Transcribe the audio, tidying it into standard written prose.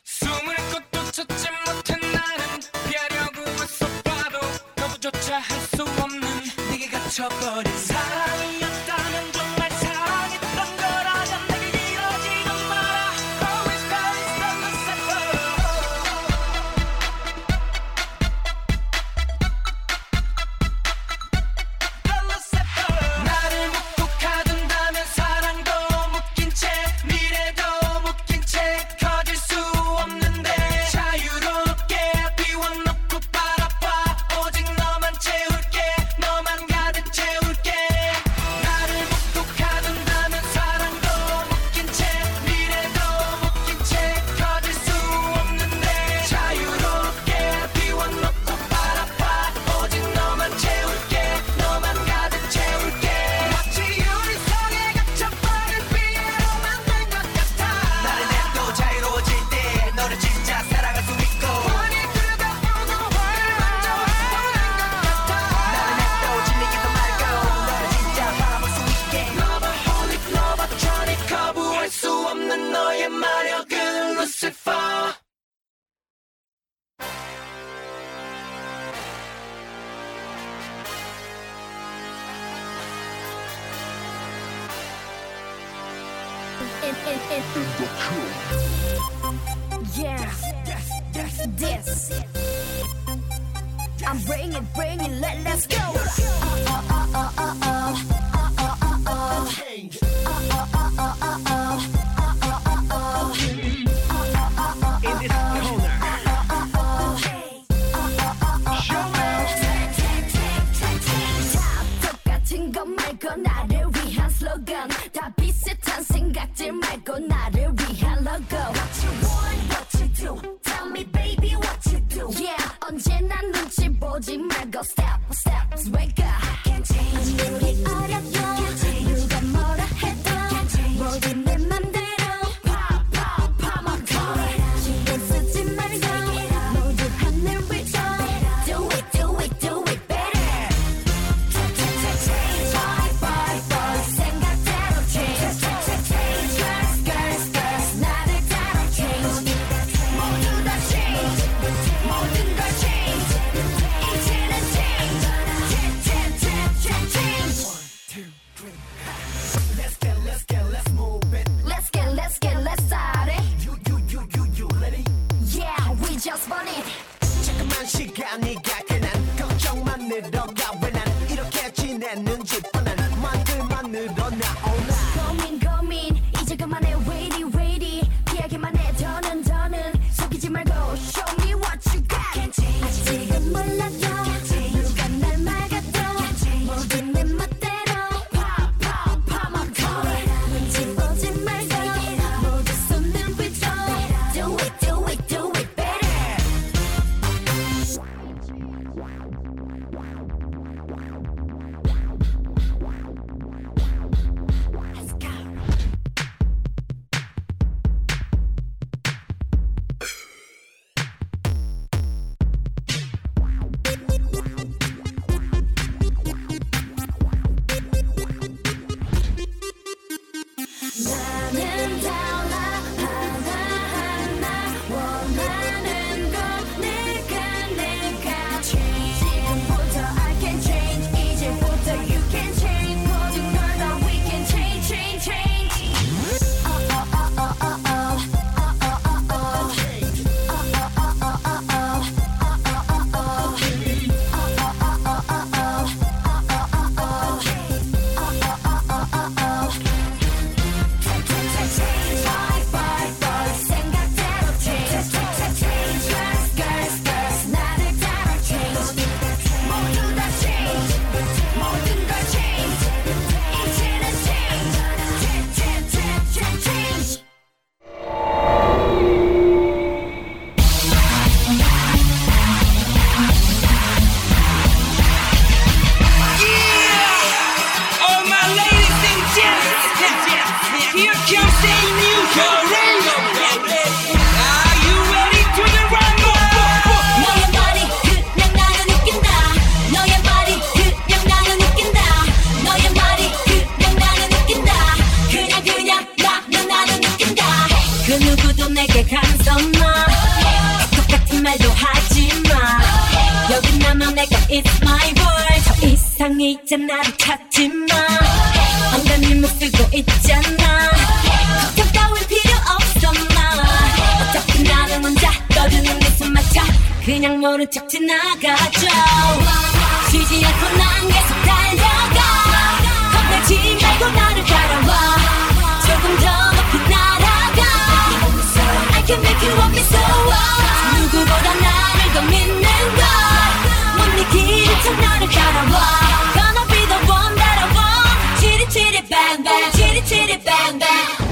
숨을 곳도 찾지 못한 나는 피하려고 애써 봐도 거부조차 할 수 없는 네게 갇혀버린 사랑이었다면 정말 사랑했던 거라면 내게 이러지는 마라. Always better than the separate. 나를 묶고 가둔다면 사랑도 묶인 채 미래도 묶인 채 커질 수 없는데 자유롭게 비워놓고 바라봐. 오직 너만 채울게 너만 가득 채울게. 나를 묶고 가둔다면 사랑도 묶인 채 미래도 묶인 채 커질 수 없는데 자유롭게 비워놓고 바라봐. 오직 너만 채울게 너만 가득 채울게. 마치 우리 속에 갇혀버린 피에로만 된 것 같아. 나를 내도 자유로워질 때 너를 진짜 사랑할 수 있고 뻔히 들여다보고 화를 만져보는 것 같아. 나를 내도 질리기도 말고 너를 진짜 바라볼 수 있게 러버홀릭 러버트로닉 거부할 수 없는 너의 마력은 루시퍼. Yeah, this. I'm bringing, let's go. In this corner 다 똑같은 것 말고 나를 위한 슬로건. 다 비슷한 생각들 말고 나를 위한 로고. What you want, what you do. Tell me baby what you do. Yeah, 언제나 눈치 보지 말고 step, wake up. Can't change. 우리 어려도 누가 뭐라 해도 모든 내 맘대로 pop my core. 신경 쓰지 말고 모두 하늘 위로. Do it better. Boy, 생각대로 change. Girls, 나를 따라 change. 모두 다 change. 모든 걸 change. 이제는 change. Change. Let's move it Let's start it. You ready? Yeah, we just want it. 자꾸만 시간이 가게 난 걱정만 늘어가 왜 난 이렇게 지냈는지 뻔한 말들만 늘어나오나 고민 이제 그만해 waiting 피하기만 해 더는 속이지 말고 show me what you got. 아직 지금 몰라도 누가 날 막아도 모든 내 멋대로 pop my core. 눈치 보지 말고 모두 손을 위로. Do it better. 이제 나를 찾지 마. 언간 힘을 쓰고 있잖아. 걱정 따윈 필요 없어 마. 어차피 나는 혼자 너는 내 손 맞춰 그냥 모른 척 지나가줘. 쉬지 않고 난 계속 달려가. 겁내지 말고 나를 따라와. 조금 더 높이 날아가. I can make you want me so well. 누구보다 나를 더 믿는 걸 못 이기는 척 나를 따라와. Gonna be the one that I want. 치리 치리 bang bang 치리 치리 bang bang.